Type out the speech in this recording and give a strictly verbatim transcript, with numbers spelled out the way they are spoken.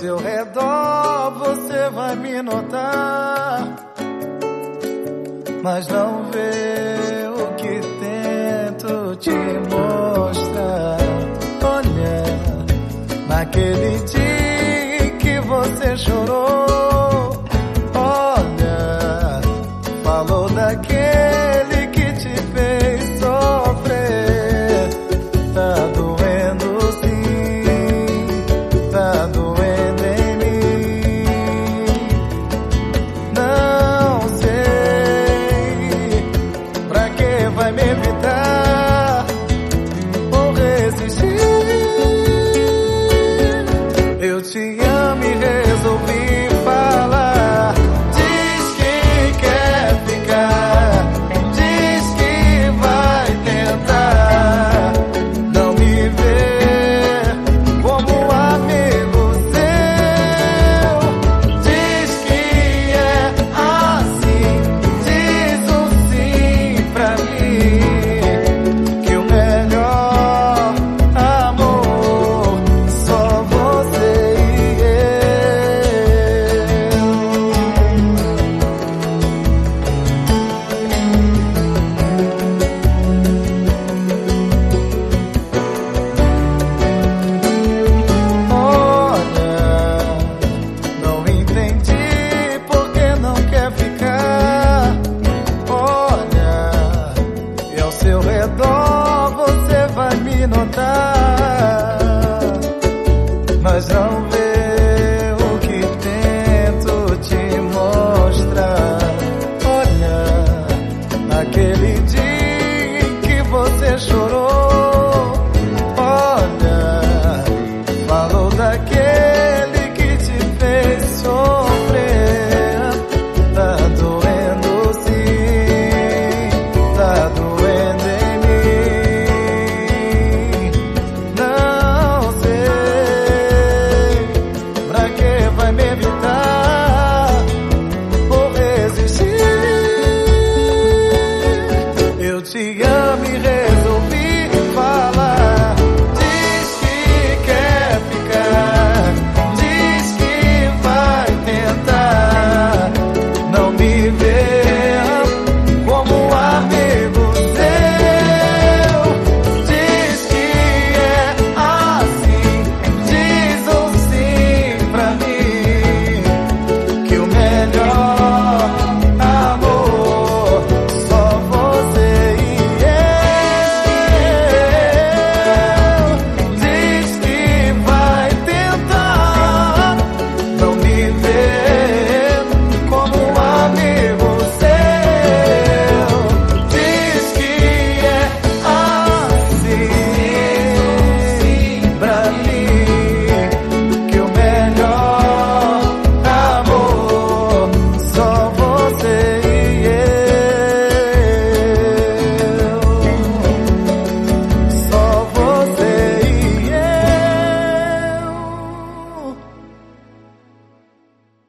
seu redor você vai me notar, mas não vê o que tento te mostrar. Olha, naquele dia em que você chorou, olha, falou daquele que te fez sofrer. Tá doendo sim, tá doendo em mim. Não sei pra que vai me evitar ou resistir. Eu te amo e resolvi falar. Diz que quer ficar, diz que vai tentar. Não me vê como amigo seu. Diz que é assim, diz um sim pra mim, que o melhor amor só você e eu. Olha, não entendi por que não quer ficar. Olha, e ao seu redor você vai me notar, mas não vê o que tento te mostrar. Olha, naquele